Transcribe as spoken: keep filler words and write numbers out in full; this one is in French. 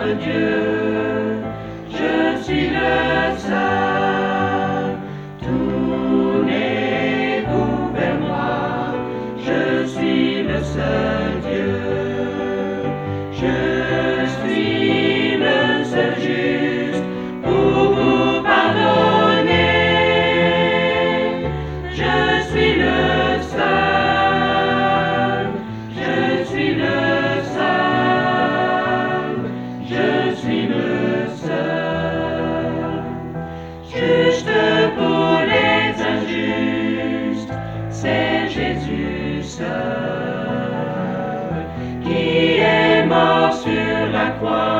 Dieu, je suis le seul, tournez-vous vers moi, je suis le seul Dieu, je suis le seul juste pour vous pardonner, je suis le seul, je suis le juste pour les injustes, c'est Jésus seul qui est mort sur la croix.